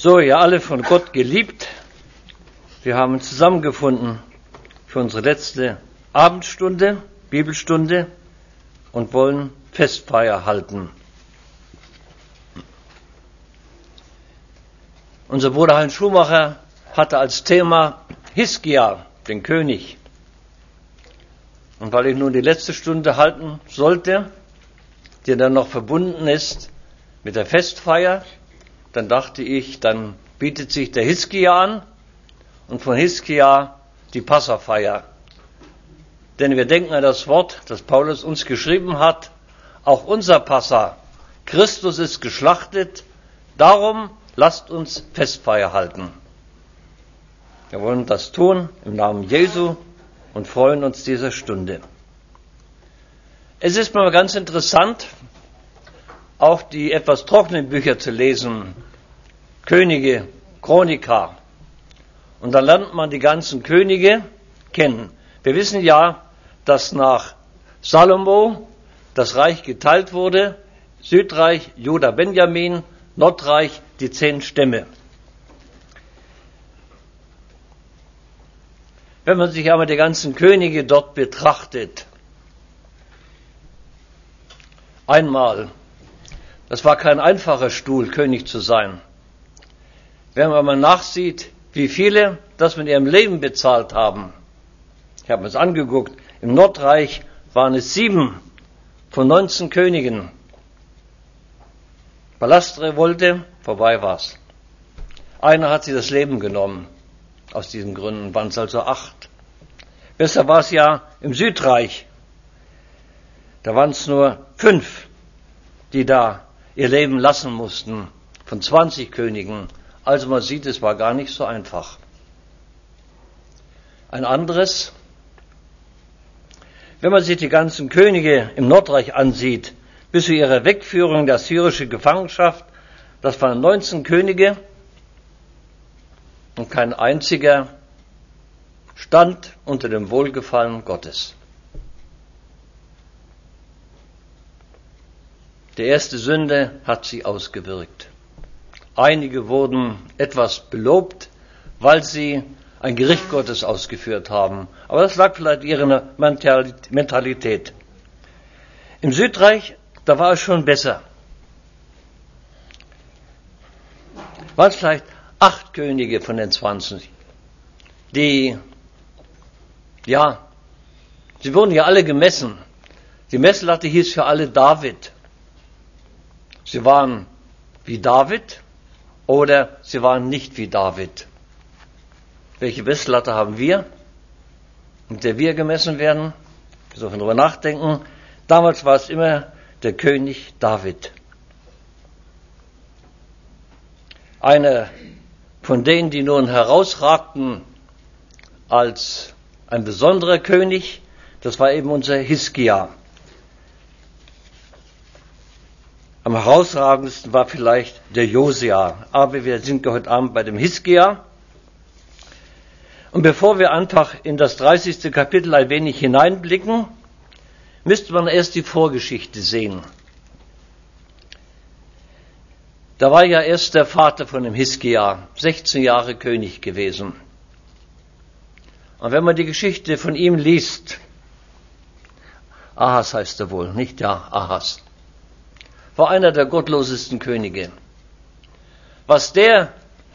So, ihr alle von Gott geliebt, wir haben uns zusammengefunden für unsere letzte Abendstunde, Bibelstunde und wollen Festfeier halten. Unser Bruder Heinz Schumacher hatte als Thema Hiskia, den König. Und weil ich nun die letzte Stunde halten sollte, die dann noch verbunden ist mit der Festfeier, dann dachte ich, dann bietet sich der Hiskia an und von Hiskia die Passafeier. Denn wir denken an das Wort, das Paulus uns geschrieben hat, auch unser Passa, Christus ist geschlachtet, darum lasst uns Festfeier halten. Wir wollen das tun im Namen Jesu und freuen uns dieser Stunde. Es ist mal ganz interessant, auch die etwas trockenen Bücher zu lesen, Könige, Chronika. Und dann lernt man die ganzen Könige kennen. Wir wissen ja, dass nach Salomo das Reich geteilt wurde, Südreich, Juda, Benjamin, Nordreich, die 10 Stämme. Wenn man sich aber die ganzen Könige dort betrachtet, einmal, das war kein einfacher Stuhl, König zu sein. Wenn man mal nachsieht, wie viele das mit ihrem Leben bezahlt haben. Ich habe mir das angeguckt. Im Nordreich waren es 7 von 19 Königen. Palastrevolte, vorbei war's. Einer hat sich das Leben genommen. Aus diesen Gründen waren es also 8. Besser war es ja im Südreich. Da waren es nur 5, die da ihr Leben lassen mussten, von 20 Königen. Also man sieht, es war gar nicht so einfach. Ein anderes, wenn man sich die ganzen Könige im Nordreich ansieht, bis zu ihrer Wegführung in die assyrische Gefangenschaft, das waren 19 Könige und kein einziger stand unter dem Wohlgefallen Gottes. Die erste Sünde hat sie ausgewirkt. Einige wurden etwas belobt, weil sie ein Gericht Gottes ausgeführt haben. Aber das lag vielleicht ihrer Mentalität. Im Südreich, da war es schon besser. Waren es vielleicht 8 Könige von den 20, die, sie wurden ja alle gemessen. Die Messlatte hieß für alle David. Sie waren wie David oder sie waren nicht wie David. Welche Messlatte haben wir, mit der wir gemessen werden? Wir sollen darüber nachdenken. Damals war es immer der König David. Einer von denen, die nun herausragten als ein besonderer König, das war eben unser Hiskia. Am herausragendsten war vielleicht der Josia. Aber wir sind heute Abend bei dem Hiskia. Und bevor wir einfach in das 30. Kapitel ein wenig hineinblicken, müsste man erst die Vorgeschichte sehen. Da war ja erst der Vater von dem Hiskia, 16 Jahre König gewesen. Und wenn man die Geschichte von ihm liest, Ahas heißt er wohl, nicht ja, Ahas, war einer der gottlosesten Könige. Was der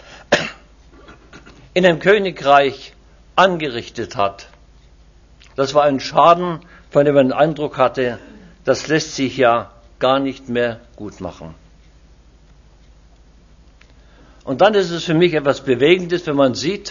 in dem Königreich angerichtet hat, das war ein Schaden, von dem man den Eindruck hatte, das lässt sich ja gar nicht mehr gut machen. Und dann ist es für mich etwas Bewegendes, wenn man sieht,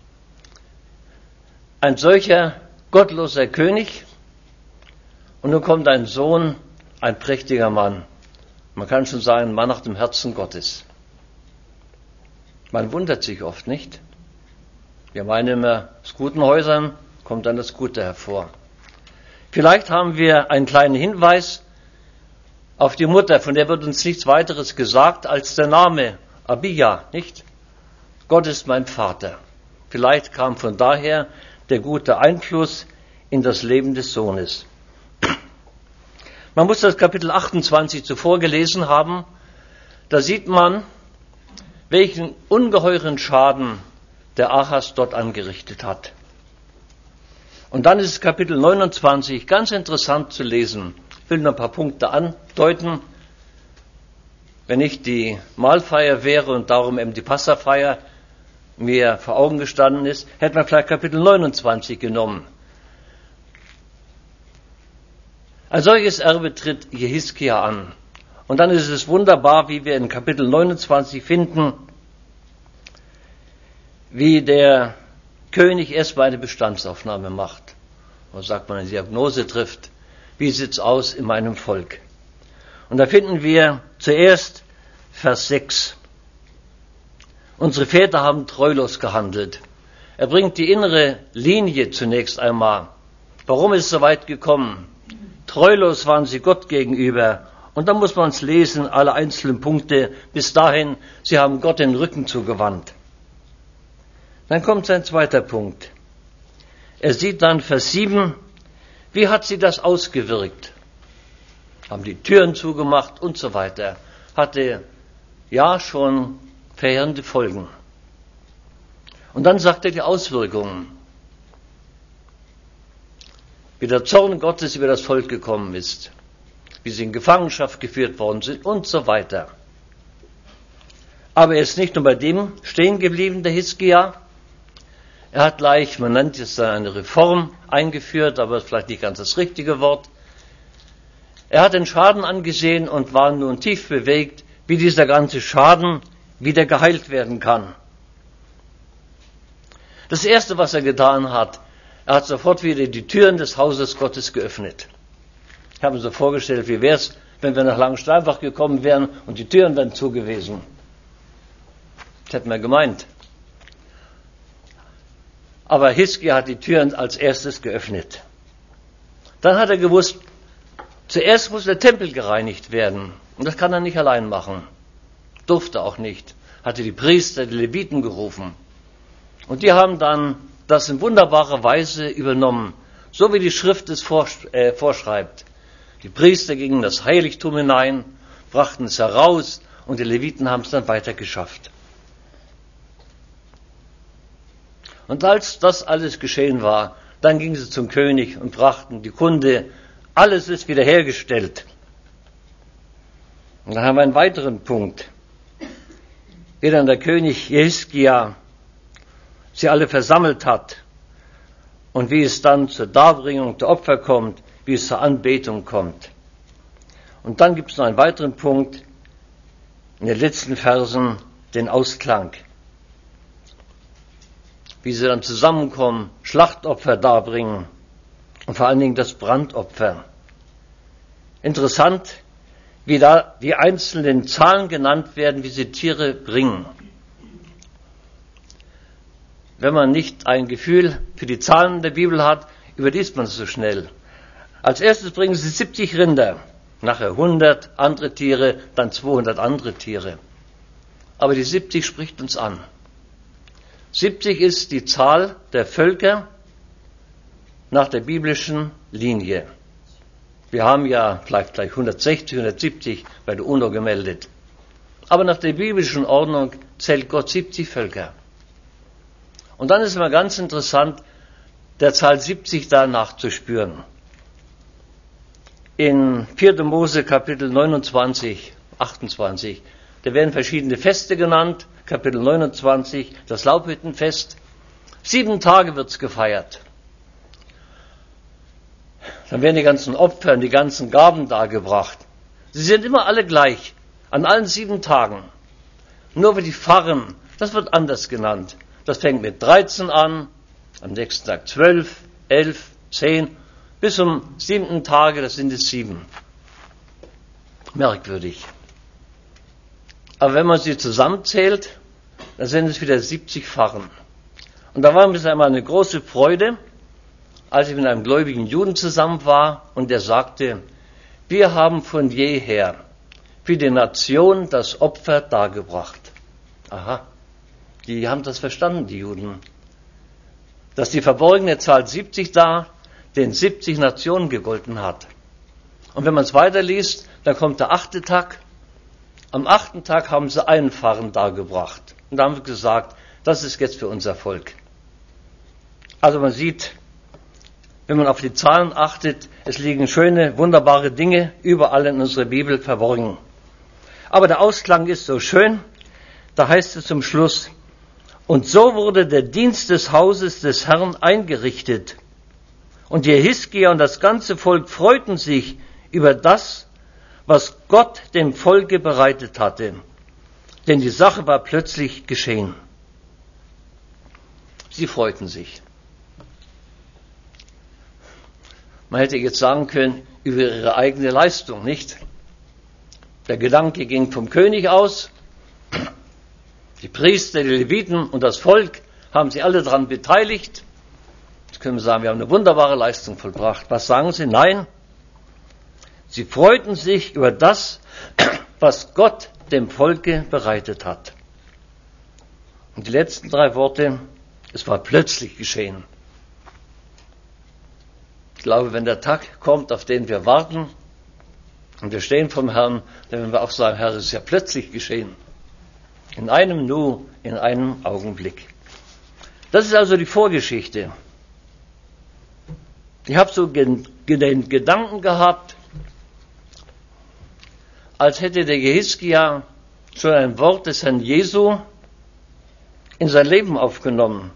ein solcher gottloser König und nun kommt ein Sohn, ein prächtiger Mann. Man kann schon sagen, ein Mann nach dem Herzen Gottes. Man wundert sich oft, nicht? Wir meinen immer, aus guten Häusern kommt dann das Gute hervor. Vielleicht haben wir einen kleinen Hinweis auf die Mutter, von der wird uns nichts weiteres gesagt als der Name Abija, nicht? Gott ist mein Vater. Vielleicht kam von daher der gute Einfluss in das Leben des Sohnes. Man muss das Kapitel 28 zuvor gelesen haben. Da sieht man, welchen ungeheuren Schaden der Ahas dort angerichtet hat. Und dann ist Kapitel 29 ganz interessant zu lesen. Ich will noch ein paar Punkte andeuten. Wenn nicht die Mahlfeier wäre und darum eben die Passafeier mir vor Augen gestanden ist, hätte man vielleicht Kapitel 29 genommen. Ein solches Erbe tritt Jehiskia an. Und dann ist es wunderbar, wie wir in Kapitel 29 finden, wie der König erstmal eine Bestandsaufnahme macht. Und sagt man, eine Diagnose trifft, wie sieht's aus in meinem Volk? Und da finden wir zuerst Vers 6. Unsere Väter haben treulos gehandelt. Er bringt die innere Linie zunächst einmal. Warum ist es so weit gekommen? Treulos waren sie Gott gegenüber. Und dann muss man es lesen, alle einzelnen Punkte. Bis dahin, sie haben Gott den Rücken zugewandt. Dann kommt sein zweiter Punkt. Er sieht dann Vers 7, wie hat sie das ausgewirkt? Haben die Türen zugemacht und so weiter. Hatte ja schon verheerende Folgen. Und dann sagt er die Auswirkungen. Wie der Zorn Gottes über das Volk gekommen ist. Wie sie in Gefangenschaft geführt worden sind und so weiter. Aber er ist nicht nur bei dem stehen geblieben, der Hiskia. Er hat gleich, man nennt es dann eine Reform eingeführt, aber das ist vielleicht nicht ganz das richtige Wort. Er hat den Schaden angesehen und war nun tief bewegt, wie dieser ganze Schaden wieder geheilt werden kann. Das Erste, was er getan hat, er hat sofort wieder die Türen des Hauses Gottes geöffnet. Ich habe mir so vorgestellt, wie wäre es, wenn wir nach Langensteinbach gekommen wären und die Türen wären zu gewesen. Das hätten wir gemeint. Aber Hiskia hat die Türen als erstes geöffnet. Dann hat er gewusst, zuerst muss der Tempel gereinigt werden. Und das kann er nicht allein machen. Durfte auch nicht. Hatte die Priester, die Leviten gerufen. Und die haben dann das in wunderbarer Weise übernommen. So wie die Schrift es vorschreibt. Die Priester gingen in das Heiligtum hinein, brachten es heraus und die Leviten haben es dann weiter geschafft. Und als das alles geschehen war, dann gingen sie zum König und brachten die Kunde, alles ist wiederhergestellt. Und dann haben wir einen weiteren Punkt. Wie dann der König Jehiskia sie alle versammelt hat und wie es dann zur Darbringung der Opfer kommt, wie es zur Anbetung kommt. Und dann gibt es noch einen weiteren Punkt, in den letzten Versen, den Ausklang. Wie sie dann zusammenkommen, Schlachtopfer darbringen und vor allen Dingen das Brandopfer. Interessant, wie da die einzelnen Zahlen genannt werden, wie sie Tiere bringen. Wenn man nicht ein Gefühl für die Zahlen der Bibel hat, überliest man es so schnell. Als erstes bringen sie 70 Rinder, nachher 100 andere Tiere, dann 200 andere Tiere. Aber die 70 spricht uns an. 70 ist die Zahl der Völker nach der biblischen Linie. Wir haben ja vielleicht gleich 160, 170 bei der UNO gemeldet. Aber nach der biblischen Ordnung zählt Gott 70 Völker. Und dann ist immer ganz interessant, der Zahl 70 da nachzuspüren. In 4. Mose Kapitel 29, 28, da werden verschiedene Feste genannt. Kapitel 29, das Laubhüttenfest. 7 Tage wird's gefeiert. Dann werden die ganzen Opfer und die ganzen Gaben dargebracht. Sie sind immer alle gleich, an allen 7 Tagen. Nur für die Pfarren, das wird anders genannt. Das fängt mit 13 an, am nächsten Tag 12, 11, 10, bis zum 7. Tage, das sind es 7. Merkwürdig. Aber wenn man sie zusammenzählt, dann sind es wieder 70 Pfarren. Und da war mir einmal eine große Freude, als ich mit einem gläubigen Juden zusammen war und der sagte, wir haben von jeher für die Nation das Opfer dargebracht. Aha, die haben das verstanden, die Juden. Dass die verborgene Zahl 70 da den 70 Nationen gegolten hat. Und wenn man es weiterliest, dann kommt der 8. Tag Am 8. Tag haben sie einen Pfarrer dargebracht. Und da haben wir gesagt, das ist jetzt für unser Volk. Also man sieht, wenn man auf die Zahlen achtet, es liegen schöne, wunderbare Dinge überall in unserer Bibel verborgen. Aber der Ausklang ist so schön, da heißt es zum Schluss, und so wurde der Dienst des Hauses des Herrn eingerichtet. Und Jehiskia und das ganze Volk freuten sich über das, was Gott dem Volke bereitet hatte. Denn die Sache war plötzlich geschehen. Sie freuten sich. Man hätte jetzt sagen können, über ihre eigene Leistung, nicht? Der Gedanke ging vom König aus. Die Priester, die Leviten und das Volk haben sich alle daran beteiligt. Jetzt können wir sagen, wir haben eine wunderbare Leistung vollbracht. Was sagen sie? Nein. Sie freuten sich über das, was Gott dem Volke bereitet hat. Und die letzten 3 Worte, es war plötzlich geschehen. Ich glaube, wenn der Tag kommt, auf den wir warten, und wir stehen vom Herrn, dann werden wir auch sagen, Herr, es ist ja plötzlich geschehen. In einem Nu, in einem Augenblick. Das ist also die Vorgeschichte. Ich habe so den Gedanken gehabt, als hätte der Jehiskia schon ein Wort des Herrn Jesu in sein Leben aufgenommen.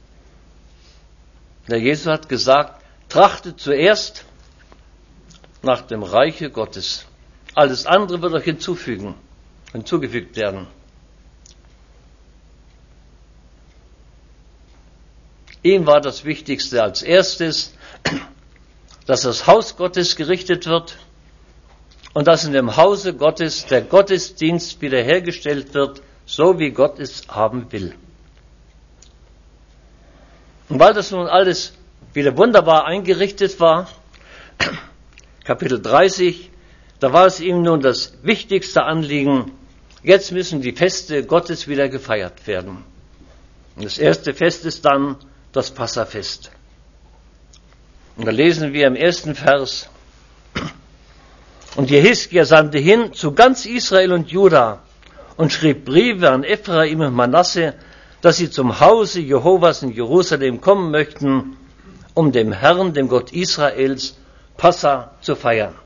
Der Jesus hat gesagt, trachtet zuerst nach dem Reiche Gottes. Alles andere wird euch hinzugefügt werden. Ihm war das Wichtigste als erstes, dass das Haus Gottes gerichtet wird und dass in dem Hause Gottes der Gottesdienst wiederhergestellt wird, so wie Gott es haben will. Und weil das nun alles wieder wunderbar eingerichtet war, Kapitel 30, da war es ihm nun das wichtigste Anliegen, jetzt müssen die Feste Gottes wieder gefeiert werden. Und das erste Fest ist dann das Passafest. Und da lesen wir im 1. Vers, und Jehiskia sandte hin zu ganz Israel und Juda und schrieb Briefe an Ephraim und Manasse, dass sie zum Hause Jehovas in Jerusalem kommen möchten, um dem Herrn, dem Gott Israels, Passa zu feiern.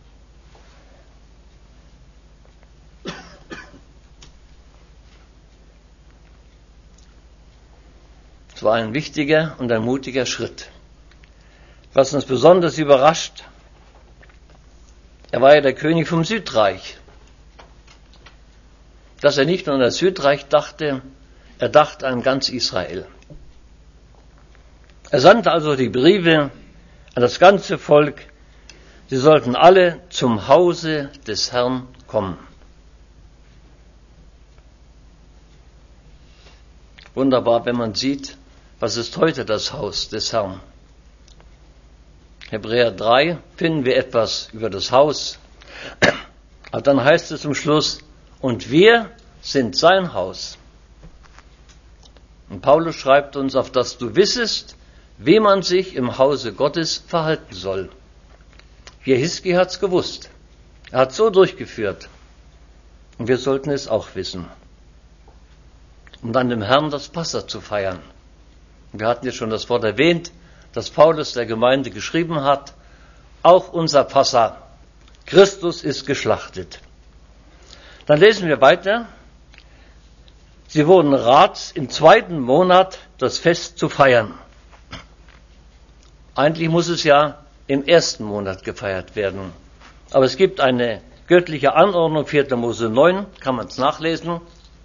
Es war ein wichtiger und ein mutiger Schritt. Was uns besonders überrascht, er war ja der König vom Südreich. Dass er nicht nur an das Südreich dachte, er dachte an ganz Israel. Er sandte also die Briefe an das ganze Volk, sie sollten alle zum Hause des Herrn kommen. Wunderbar, wenn man sieht, was ist heute das Haus des Herrn. Hebräer 3 finden wir etwas über das Haus. Aber dann heißt es zum Schluss, und wir sind sein Haus. Und Paulus schreibt uns, auf dass du wissest, wie man sich im Hause Gottes verhalten soll. Jehiskia hat's gewusst. Er hat so durchgeführt. Und wir sollten es auch wissen. Um dann dem Herrn das Passa zu feiern. Wir hatten ja schon das Wort erwähnt, das Paulus der Gemeinde geschrieben hat. Auch unser Passa. Christus ist geschlachtet. Dann lesen wir weiter. Sie wurden Rats, im 2. Monat das Fest zu feiern. Eigentlich muss es ja im 1. Monat gefeiert werden. Aber es gibt eine göttliche Anordnung, 4. Mose 9, kann man es nachlesen.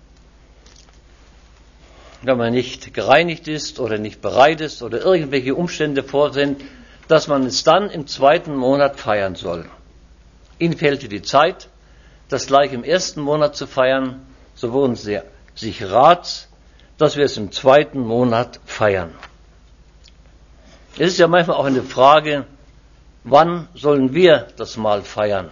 Wenn man nicht gereinigt ist oder nicht bereit ist oder irgendwelche Umstände vor sind, dass man es dann im 2. Monat feiern soll. Ihnen fehlte die Zeit, das gleich im 1. Monat zu feiern, so wurden sie sich Rats, dass wir es im 2. Monat feiern. Es ist ja manchmal auch eine Frage, wann sollen wir das Mahl feiern?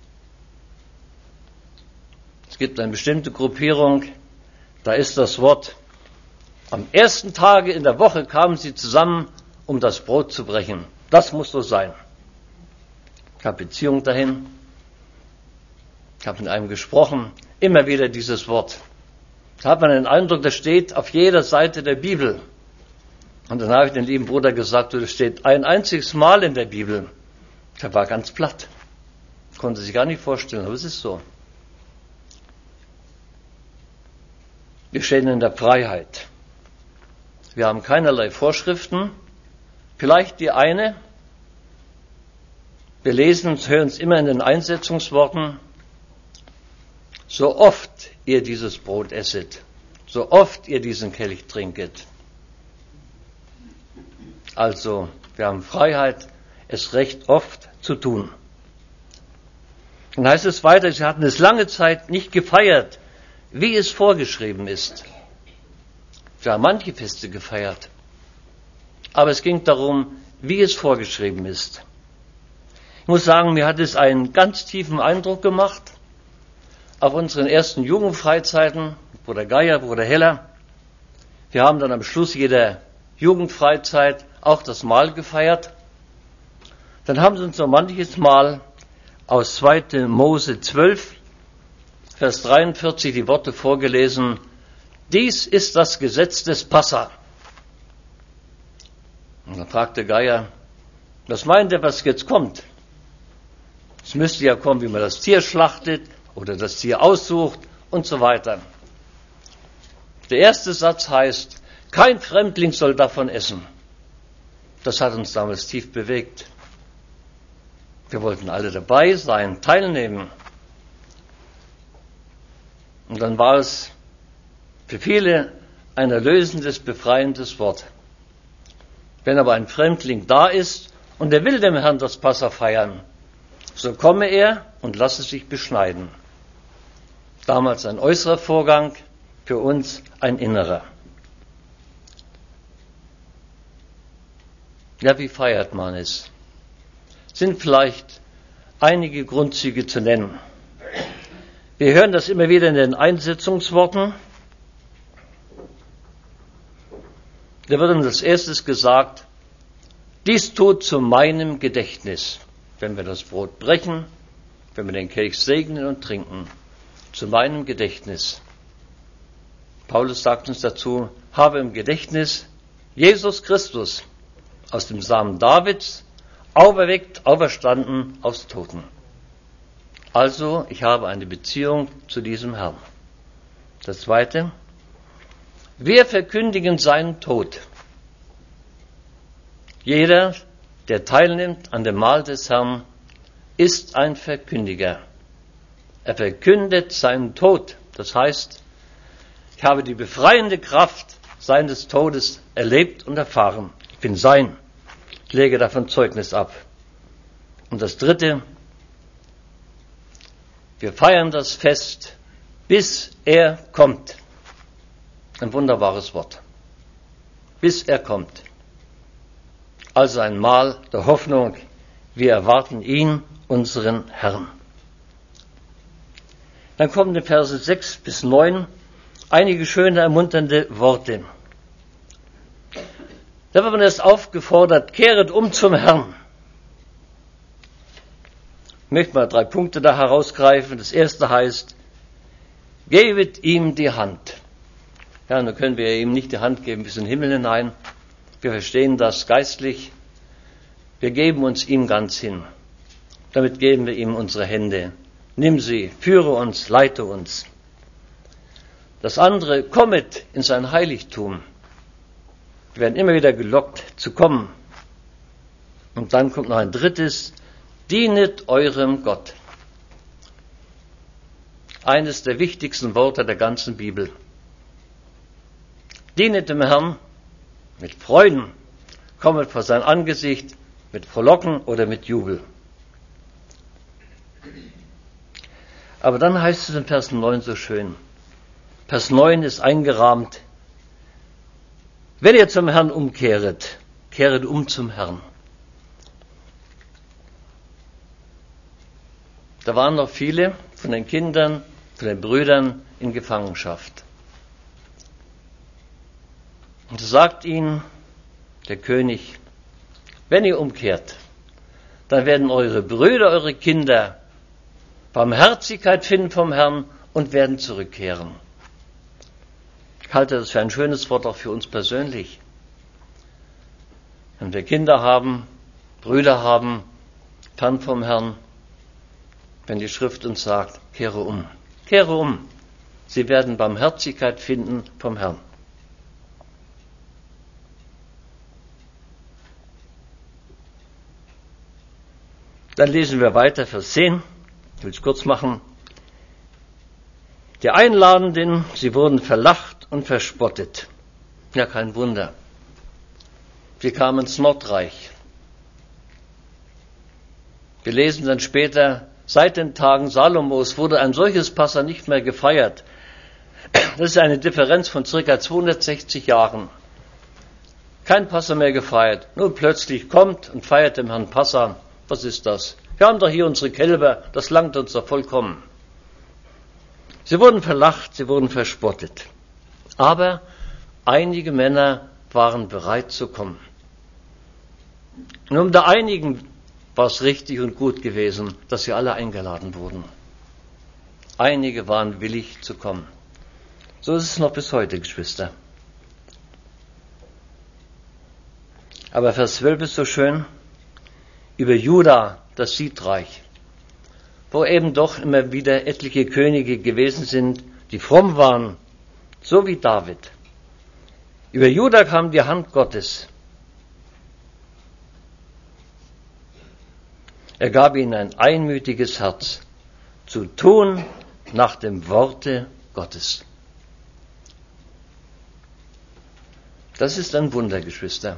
Es gibt eine bestimmte Gruppierung, da ist das Wort, am 1. Tage in der Woche kamen sie zusammen, um das Brot zu brechen. Das muss so sein. Ich habe Beziehung dahin. Ich habe mit einem gesprochen. immer wieder dieses Wort. Da hat man den Eindruck, das steht auf jeder Seite der Bibel. Und dann habe ich den lieben Bruder gesagt, das steht ein einziges Mal in der Bibel. Der war ganz platt. Konnte sich gar nicht vorstellen, aber es ist so. Wir stehen in der Freiheit. Wir haben keinerlei Vorschriften. Vielleicht die eine. Wir lesen und hören es immer in den Einsetzungsworten. So oft ihr dieses Brot esset, so oft ihr diesen Kelch trinket. Also, wir haben Freiheit, es recht oft zu tun. Dann heißt es weiter, sie hatten es lange Zeit nicht gefeiert, wie es vorgeschrieben ist. Sie haben manche Feste gefeiert, aber es ging darum, wie es vorgeschrieben ist. Ich muss sagen, mir hat es einen ganz tiefen Eindruck gemacht auf unseren ersten Jugendfreizeiten, Bruder Geier, Bruder Heller. Wir haben dann am Schluss jeder Jugendfreizeit auch das Mahl gefeiert. Dann haben sie uns so manches Mal aus 2. Mose 12, Vers 43 die Worte vorgelesen: Dies ist das Gesetz des Passa. Und dann fragte Geier, was meint ihr, was jetzt kommt? Es müsste ja kommen, wie man das Tier schlachtet oder das Tier aussucht und so weiter. Der erste Satz heißt, kein Fremdling soll davon essen. Das hat uns damals tief bewegt. Wir wollten alle dabei sein, teilnehmen. Und dann war es für viele ein erlösendes, befreiendes Wort. Wenn aber ein Fremdling da ist und er will dem Herrn das Passa feiern, so komme er und lasse sich beschneiden. Damals ein äußerer Vorgang, für uns ein innerer. Ja, wie feiert man es? Sind vielleicht einige Grundzüge zu nennen. Wir hören das immer wieder in den Einsetzungsworten. Da wird uns als erstes gesagt, dies tut zu meinem Gedächtnis, wenn wir das Brot brechen, wenn wir den Kelch segnen und trinken, zu meinem Gedächtnis. Paulus sagt uns dazu, habe im Gedächtnis Jesus Christus aus dem Samen Davids, auferweckt, auferstanden aus Toten. Also, ich habe eine Beziehung zu diesem Herrn. Das Zweite, wir verkündigen seinen Tod. Jeder, der teilnimmt an dem Mahl des Herrn, ist ein Verkündiger. Er verkündet seinen Tod. Das heißt, ich habe die befreiende Kraft seines Todes erlebt und erfahren. Ich bin sein. Ich lege davon Zeugnis ab. Und das Dritte, wir feiern das Fest, bis er kommt. Ein wunderbares Wort. Bis er kommt. Also ein Mahl der Hoffnung. Wir erwarten ihn, unseren Herrn. Dann kommen in Verse 6 bis 9 einige schöne, ermunternde Worte. Da wird man erst aufgefordert, kehret um zum Herrn. Ich möchte mal 3 Punkte da herausgreifen. Das erste heißt, gebet ihm die Hand. Ja, nun können wir ihm nicht die Hand geben bis in den Himmel hinein. Wir verstehen das geistlich. Wir geben uns ihm ganz hin. Damit geben wir ihm unsere Hände. Nimm sie, führe uns, leite uns. Das andere, kommet in sein Heiligtum. Wir werden immer wieder gelockt zu kommen. Und dann kommt noch ein drittes, dienet eurem Gott. Eines der wichtigsten Worte der ganzen Bibel. Dienet dem Herrn mit Freuden, kommet vor sein Angesicht mit Frohlocken oder mit Jubel. Aber dann heißt es in Vers 9 so schön, Vers 9 ist eingerahmt, wenn ihr zum Herrn umkehret, kehret um zum Herrn. Da waren noch viele von den Kindern, von den Brüdern in Gefangenschaft. Und so sagt ihnen der König, wenn ihr umkehrt, dann werden eure Brüder, eure Kinder Barmherzigkeit finden vom Herrn und werden zurückkehren. Ich halte das für ein schönes Wort auch für uns persönlich. Wenn wir Kinder haben, Brüder haben, fern vom Herrn, wenn die Schrift uns sagt, kehre um. Kehre um. Sie werden Barmherzigkeit finden vom Herrn. Dann lesen wir weiter, Vers 10. Ich will es kurz machen. Die Einladenden, sie wurden verlacht und verspottet. Ja, kein Wunder. Sie kamen ins Nordreich. Wir lesen dann später, seit den Tagen Salomos wurde ein solches Passa nicht mehr gefeiert. Das ist eine Differenz von circa 260 Jahren. Kein Passa mehr gefeiert. Nur plötzlich kommt und feiert dem Herrn Passa. Was ist das? Wir haben doch hier unsere Kälber, das langt uns doch vollkommen. Sie wurden verlacht, sie wurden verspottet. Aber einige Männer waren bereit zu kommen. Und unter einigen war es richtig und gut gewesen, dass sie alle eingeladen wurden. Einige waren willig zu kommen. So ist es noch bis heute, Geschwister. Aber Vers 12 ist so schön. Über Juda, das Siegreich, wo eben doch immer wieder etliche Könige gewesen sind, die fromm waren, so wie David. Über Juda kam die Hand Gottes. Er gab ihnen ein einmütiges Herz, zu tun nach dem Worte Gottes. Das ist ein Wunder, Geschwister.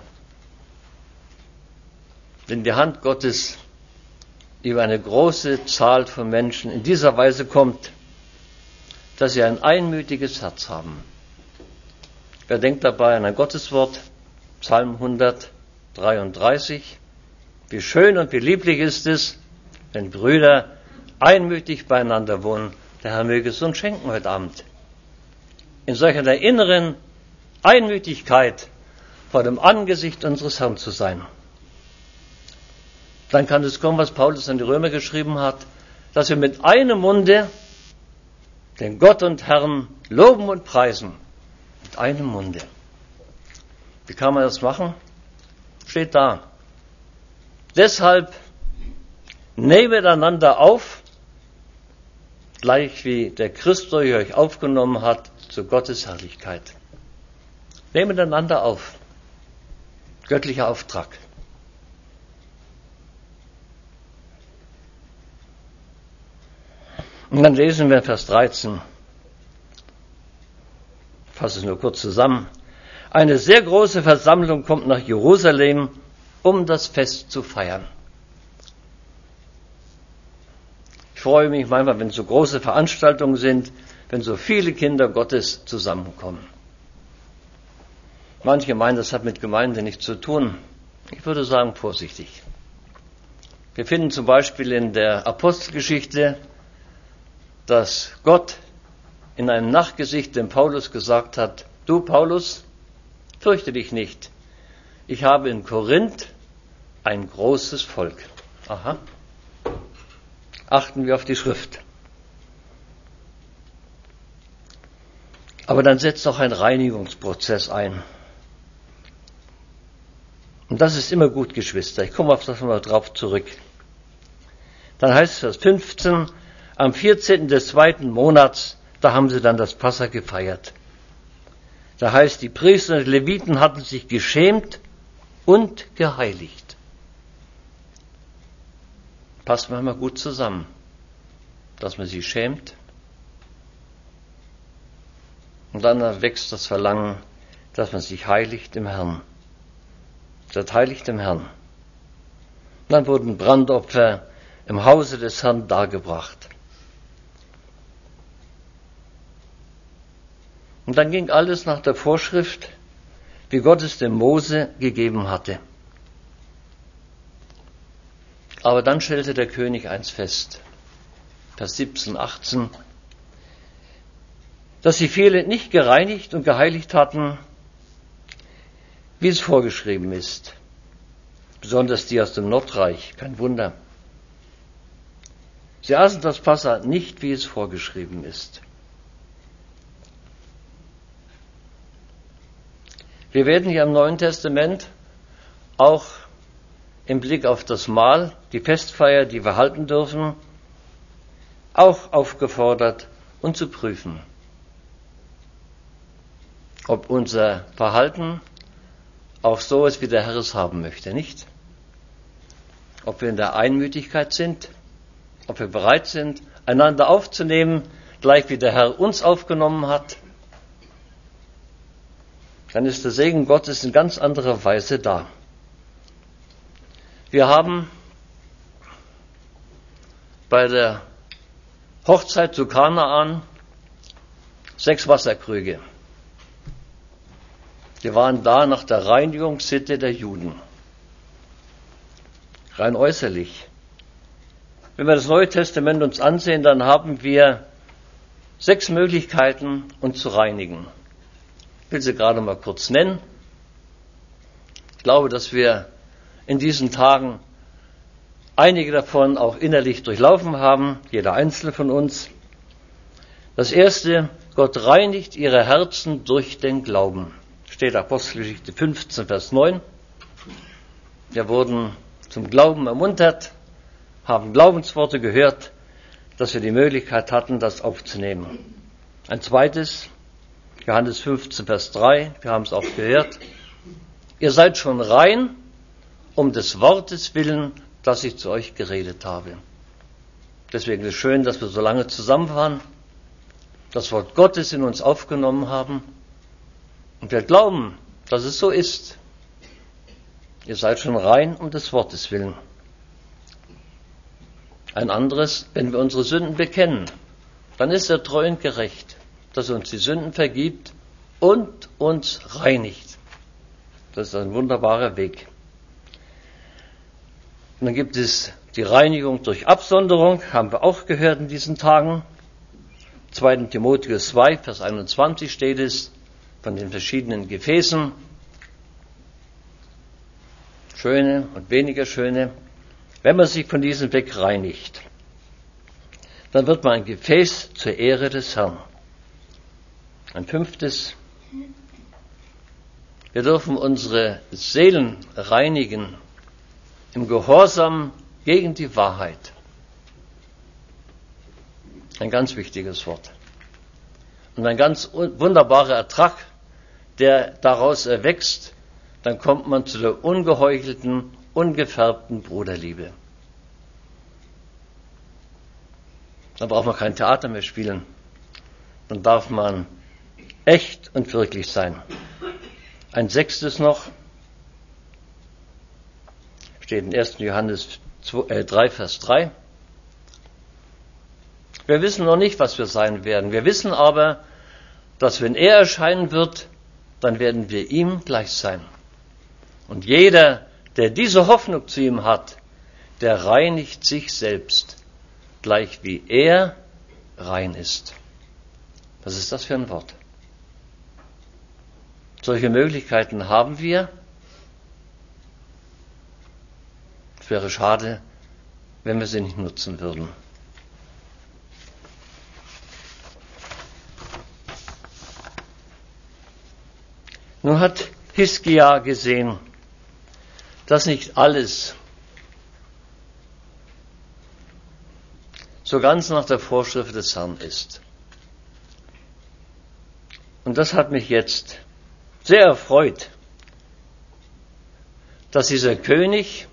Wenn die Hand Gottes über eine große Zahl von Menschen in dieser Weise kommt, dass sie ein einmütiges Herz haben. Wer denkt dabei an ein Gotteswort, Psalm 133, wie schön und wie lieblich ist es, wenn Brüder einmütig beieinander wohnen. Der Herr möge es uns schenken heute Abend. In solch einer inneren Einmütigkeit vor dem Angesicht unseres Herrn zu sein. Dann kann es kommen, was Paulus an die Römer geschrieben hat, dass wir mit einem Munde den Gott und Herrn loben und preisen. Mit einem Munde. Wie kann man das machen? Steht da. Deshalb nehmet einander auf, gleich wie der Christus euch aufgenommen hat, zu Gottes Herrlichkeit. Nehmet einander auf. Göttlicher Auftrag. Und dann lesen wir Vers 13. Ich fasse es nur kurz zusammen. Eine sehr große Versammlung kommt nach Jerusalem, um das Fest zu feiern. Ich freue mich manchmal, wenn so große Veranstaltungen sind, wenn so viele Kinder Gottes zusammenkommen. Manche meinen, das hat mit Gemeinde nichts zu tun. Ich würde sagen, vorsichtig. Wir finden zum Beispiel in der Apostelgeschichte, dass Gott in einem Nachgesicht dem Paulus gesagt hat, du Paulus, fürchte dich nicht. Ich habe in Korinth ein großes Volk. Aha. Achten wir auf die Schrift. Aber dann setzt auch ein Reinigungsprozess ein. Und das ist immer gut, Geschwister. Ich komme auf das mal drauf zurück. Dann heißt es Vers 15, am 14. des 2. Monats, da haben sie dann das Passa gefeiert. Da heißt, die Priester und Leviten hatten sich geschämt und geheiligt. Passt manchmal gut zusammen, dass man sich schämt. Und dann wächst das Verlangen, dass man sich heiligt im Herrn. Seid heiligt im Herrn. Und dann wurden Brandopfer im Hause des Herrn dargebracht. Und dann ging alles nach der Vorschrift, wie Gott es dem Mose gegeben hatte. Aber dann stellte der König eins fest, Vers 17, 18, dass sie viele nicht gereinigt und geheiligt hatten, wie es vorgeschrieben ist. Besonders die aus dem Nordreich, kein Wunder. Sie aßen das Passa nicht, wie es vorgeschrieben ist. Wir werden hier im Neuen Testament auch im Blick auf das Mahl, die Festfeier, die wir halten dürfen, auch aufgefordert, uns zu prüfen, ob unser Verhalten auch so ist, wie der Herr es haben möchte, nicht? Ob wir in der Einmütigkeit sind, ob wir bereit sind, einander aufzunehmen, gleich wie der Herr uns aufgenommen hat, dann ist der Segen Gottes in ganz anderer Weise da. Wir haben bei der Hochzeit zu Kanaan 6 Wasserkrüge. Die waren da nach der Reinigungssitte der Juden. Rein äußerlich. Wenn wir das Neue Testament uns ansehen, dann haben wir 6 Möglichkeiten, uns zu reinigen. Ich will sie gerade mal kurz nennen. Ich glaube, dass wir in diesen Tagen einige davon auch innerlich durchlaufen haben, jeder einzelne von uns. Das erste, Gott reinigt ihre Herzen durch den Glauben. Steht Apostelgeschichte 15, Vers 9. Wir wurden zum Glauben ermuntert, haben Glaubensworte gehört, dass wir die Möglichkeit hatten, das aufzunehmen. Ein zweites, Johannes 15, Vers 3, wir haben es auch gehört. Ihr seid schon rein, um des Wortes willen, das ich zu euch geredet habe. Deswegen ist es schön, dass wir so lange zusammen waren, das Wort Gottes in uns aufgenommen haben und wir glauben, dass es so ist. Ihr seid schon rein um des Wortes willen. Ein anderes, wenn wir unsere Sünden bekennen, dann ist er treu und gerecht, dass er uns die Sünden vergibt und uns reinigt. Das ist ein wunderbarer Weg. Und dann gibt es die Reinigung durch Absonderung, haben wir auch gehört in diesen Tagen. 2. Timotheus 2, Vers 21 steht es, von den verschiedenen Gefäßen. Schöne und weniger schöne. Wenn man sich von diesem Weg reinigt, dann wird man ein Gefäß zur Ehre des Herrn. Ein 5. Wir dürfen unsere Seelen reinigen im Gehorsam gegen die Wahrheit. Ein ganz wichtiges Wort. Und ein ganz wunderbarer Ertrag, der daraus erwächst, dann kommt man zu der ungeheuchelten, ungefärbten Bruderliebe. Dann braucht man kein Theater mehr spielen. Dann darf man echt und wirklich sein. Ein 6. noch, steht in 1. Johannes 3, Vers 3. Wir wissen noch nicht, was wir sein werden. Wir wissen aber, dass wenn er erscheinen wird, dann werden wir ihm gleich sein. Und jeder, der diese Hoffnung zu ihm hat, der reinigt sich selbst, gleich wie er rein ist. Was ist das für ein Wort? Solche Möglichkeiten haben wir. Es wäre schade, wenn wir sie nicht nutzen würden. Nun hat Hiskia gesehen, dass nicht alles so ganz nach der Vorschrift des Herrn ist. Und das hat mich jetzt sehr erfreut, dass dieser König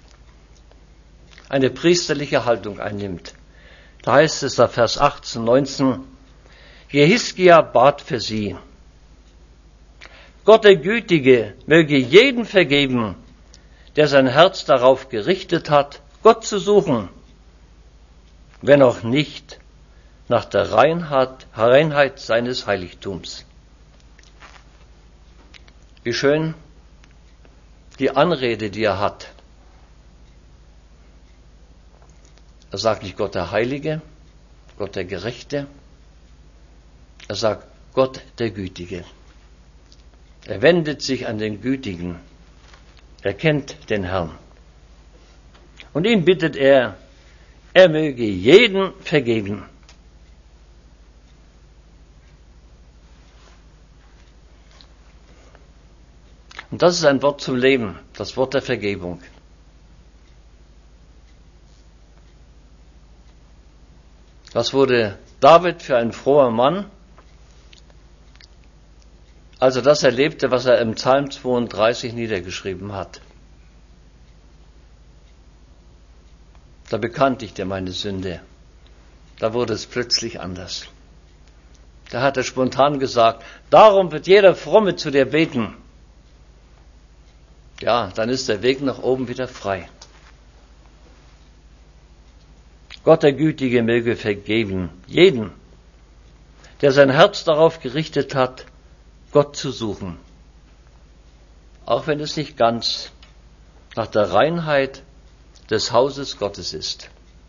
eine priesterliche Haltung einnimmt. Da heißt es, da Vers 18, 19, Hiskia bat für sie. Gott der Gütige möge jeden vergeben, der sein Herz darauf gerichtet hat, Gott zu suchen, wenn auch nicht nach der Reinheit seines Heiligtums. Wie schön die Anrede, die er hat. Er sagt nicht Gott der Heilige, Gott der Gerechte. Er sagt Gott der Gütige. Er wendet sich an den Gütigen. Er kennt den Herrn. Und ihn bittet er, er möge jeden vergeben. Und das ist ein Wort zum Leben, das Wort der Vergebung. Was wurde David für ein froher Mann, als er das erlebte, was er im Psalm 32 niedergeschrieben hat. Da bekannte ich dir meine Sünde. Da wurde es plötzlich anders. Da hat er spontan gesagt, darum wird jeder Fromme zu dir beten. Ja, dann ist der Weg nach oben wieder frei. Gott der Gütige möge vergeben, jeden, der sein Herz darauf gerichtet hat, Gott zu suchen. Auch wenn es nicht ganz nach der Reinheit des Hauses Gottes ist.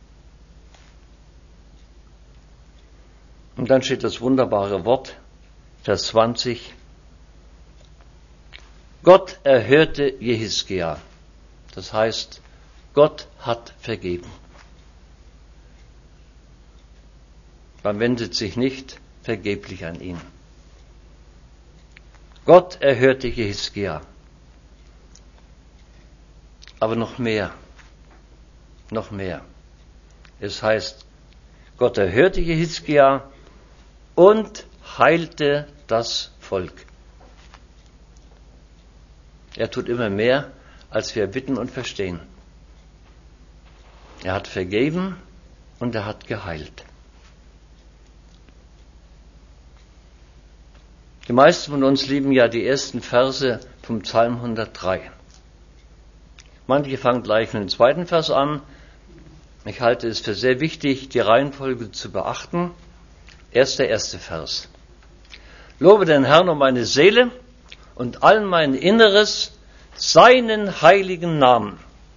Und dann steht das wunderbare Wort, Vers 20. Gott erhörte Jehiskia. Das heißt, Gott hat vergeben. Man wendet sich nicht vergeblich an ihn. Gott erhörte Jehiskia. Aber noch mehr. Noch mehr. Es heißt, Gott erhörte Jehiskia und heilte das Volk. Er tut immer mehr, als wir bitten und verstehen. Er hat vergeben und er hat geheilt. Die meisten von uns lieben ja die ersten Verse vom Psalm 103. Manche fangen gleich mit dem zweiten Vers an. Ich halte es für sehr wichtig, die Reihenfolge zu beachten. Erst der erste Vers. Lobe den Herrn um meine Seele und all mein Inneres, seinen heiligen Namen.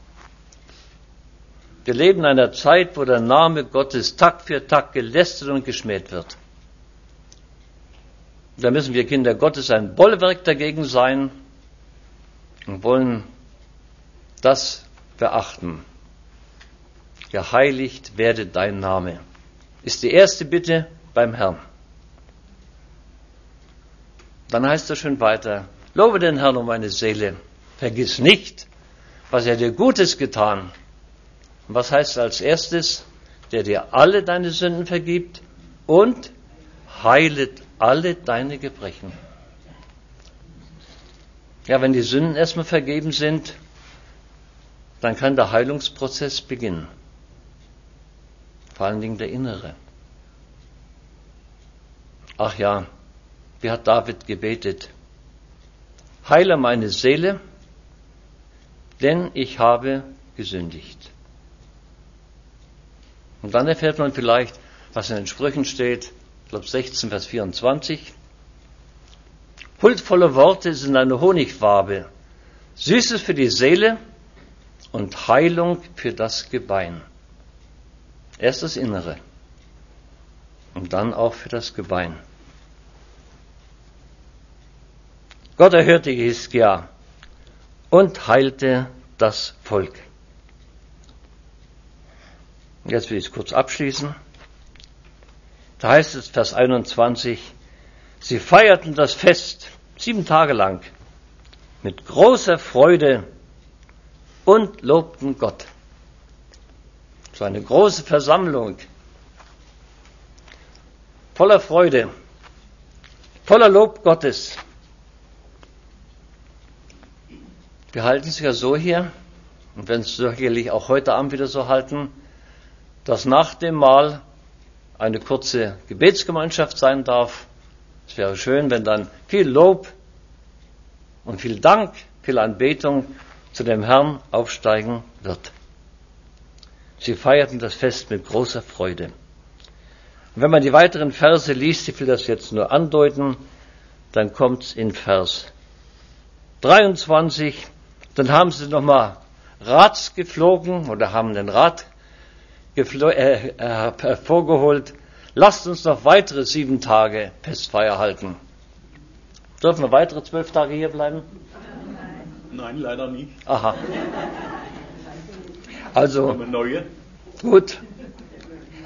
Wir leben in einer Zeit, wo der Name Gottes Tag für Tag gelästert und geschmäht wird. Da müssen wir Kinder Gottes ein Bollwerk dagegen sein und wollen das beachten. Geheiligt werde dein Name. Ist die erste Bitte beim Herrn. Dann heißt es schon weiter, lobe den Herrn um meine Seele. Vergiss nicht, was er dir Gutes getan. Und was heißt als erstes? Der dir alle deine Sünden vergibt und heilet alle deine Gebrechen. Ja, wenn die Sünden erstmal vergeben sind, dann kann der Heilungsprozess beginnen. Vor allen Dingen der innere. Ach ja, wie hat David gebetet? Heile meine Seele, denn ich habe gesündigt. Und dann erfährt man vielleicht, was in den Sprüchen steht, ich glaube 16, Vers 24. Huldvolle Worte sind eine Honigwabe, Süßes für die Seele und Heilung für das Gebein. Erst das Innere und dann auch für das Gebein. Gott erhörte Jehiskia und heilte das Volk. Jetzt will ich es kurz abschließen. Da heißt es, Vers 21, sie feierten das Fest 7 Tage lang mit großer Freude und lobten Gott. So eine große Versammlung, voller Freude, voller Lob Gottes. Wir halten es ja so hier, und werden es sicherlich auch heute Abend wieder so halten, dass nach dem Mahl eine kurze Gebetsgemeinschaft sein darf. Es wäre schön, wenn dann viel Lob und viel Dank, viel Anbetung zu dem Herrn aufsteigen wird. Sie feierten das Fest mit großer Freude. Und wenn man die weiteren Verse liest, ich will das jetzt nur andeuten, dann kommt es in Vers 23, dann haben sie nochmal Rats geflogen oder haben den Rat hervorgeholt. Lasst uns noch weitere 7 Tage Festfeier halten. Dürfen wir weitere 12 Tage hier bleiben? Nein, leider nicht. Aha. Also, Neue. gut.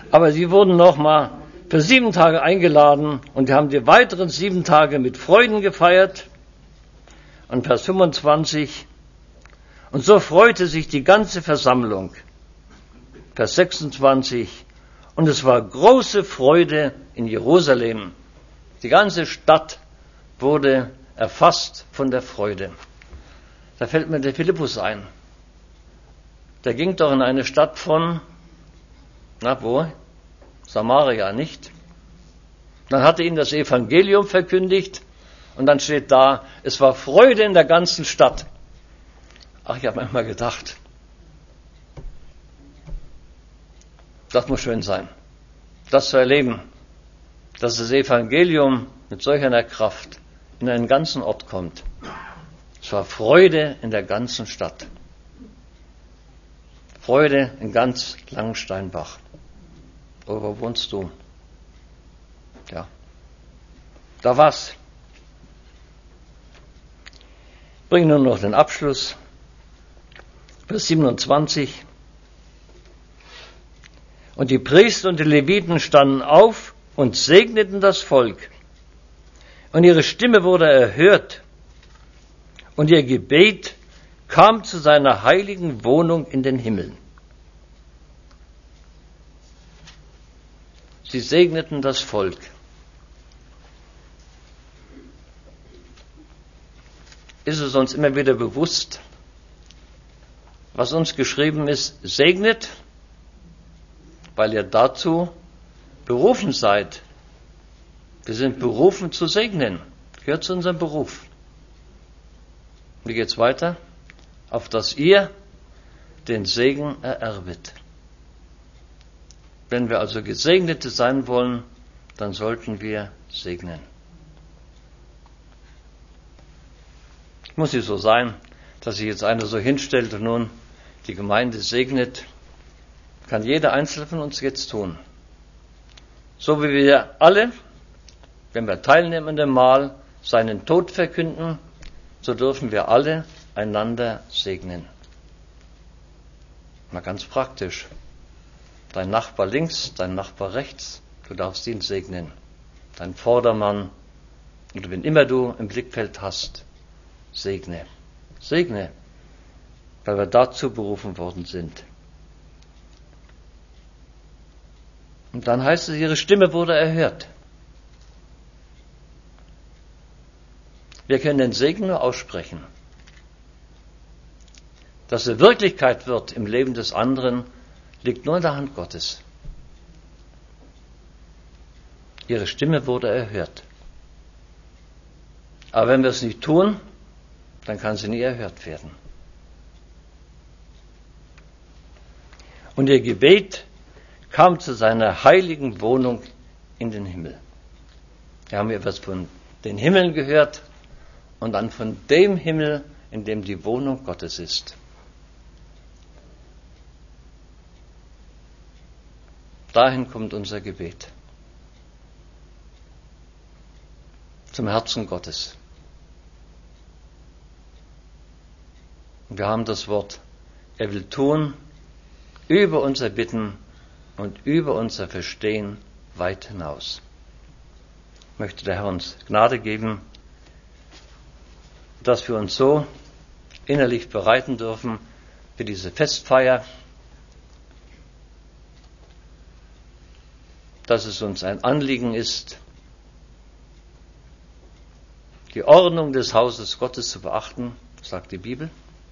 Aber sie wurden nochmal für 7 Tage eingeladen und die haben die weiteren 7 Tage mit Freuden gefeiert. Und Vers 25, und so freute sich die ganze Versammlung. Vers 26, und es war große Freude in Jerusalem. Die ganze Stadt wurde erfasst von der Freude. Da fällt mir der Philippus ein. Der ging doch in eine Stadt von, wo? Samaria, nicht? Dann hatte ihm das Evangelium verkündigt und dann steht da, es war Freude in der ganzen Stadt. Ach, ich habe manchmal gedacht, das muss schön sein, das zu erleben, dass das Evangelium mit solch einer Kraft in einen ganzen Ort kommt. Es war Freude in der ganzen Stadt. Freude in ganz Langensteinbach. Oh, wo wohnst du? Ja, da war's. Ich bringe nur noch den Abschluss. Vers 27. Und die Priester und die Leviten standen auf und segneten das Volk. Und ihre Stimme wurde erhört. Und ihr Gebet kam zu seiner heiligen Wohnung in den Himmeln. Sie segneten das Volk. Ist es uns immer wieder bewusst, was uns geschrieben ist, segnet, weil ihr dazu berufen seid. Wir sind berufen zu segnen. Gehört zu unserem Beruf. Wie geht's weiter? Auf dass ihr den Segen ererbet. Wenn wir also Gesegnete sein wollen, dann sollten wir segnen. Muss nicht so sein, dass sich jetzt einer so hinstellt und nun die Gemeinde segnet. Kann jeder Einzelne von uns jetzt tun. So wie wir alle, wenn wir teilnehmen an dem Mahl, seinen Tod verkünden, so dürfen wir alle einander segnen. Mal ganz praktisch. Dein Nachbar links, dein Nachbar rechts, du darfst ihn segnen. Dein Vordermann, und wenn immer du im Blickfeld hast, segne. Segne, weil wir dazu berufen worden sind. Und dann heißt es, ihre Stimme wurde erhört. Wir können den Segen nur aussprechen. Dass er Wirklichkeit wird im Leben des anderen, liegt nur in der Hand Gottes. Ihre Stimme wurde erhört. Aber wenn wir es nicht tun, dann kann sie nie erhört werden. Und ihr Gebet kam zu seiner heiligen Wohnung in den Himmel. Wir haben etwas von den Himmeln gehört und dann von dem Himmel, in dem die Wohnung Gottes ist. Dahin kommt unser Gebet. Zum Herzen Gottes. Und wir haben das Wort, er will tun, über unser Bitten und über unser Verstehen weit hinaus. Möchte der Herr uns Gnade geben, dass wir uns so innerlich bereiten dürfen für diese Festfeier, dass es uns ein Anliegen ist, die Ordnung des Hauses Gottes zu beachten, sagt die Bibel,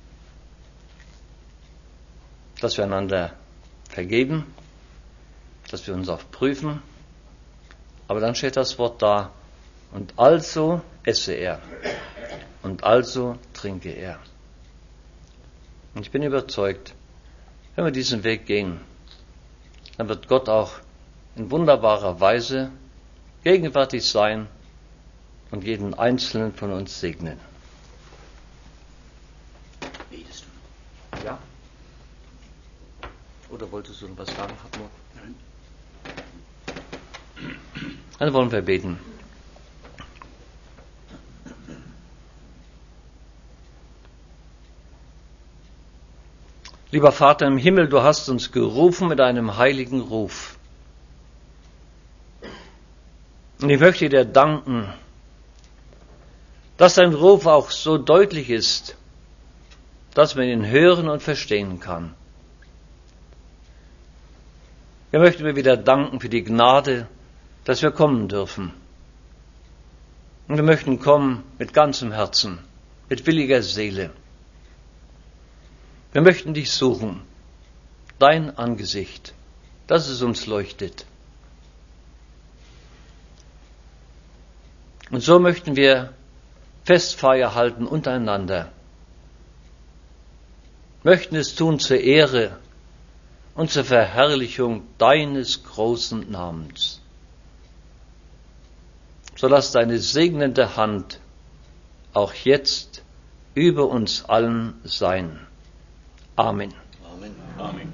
dass wir einander vergeben, dass wir uns auch prüfen, aber dann steht das Wort da, und also esse er, und also trinke er. Und ich bin überzeugt, wenn wir diesen Weg gehen, dann wird Gott auch in wunderbarer Weise gegenwärtig sein und jeden Einzelnen von uns segnen. Betest du? Ja. Oder wolltest du noch was sagen, Hartmut? Nein. Dann wollen wir beten. Lieber Vater im Himmel, du hast uns gerufen mit einem heiligen Ruf. Und ich möchte dir danken, dass dein Ruf auch so deutlich ist, dass man ihn hören und verstehen kann. Wir möchten dir wieder danken für die Gnade, dass wir kommen dürfen. Und wir möchten kommen mit ganzem Herzen, mit williger Seele. Wir möchten dich suchen, dein Angesicht, dass es uns leuchtet. Und so möchten wir Festfeier halten untereinander, möchten es tun zur Ehre und zur Verherrlichung deines großen Namens. So lass deine segnende Hand auch jetzt über uns allen sein. Amen. Amen. Amen.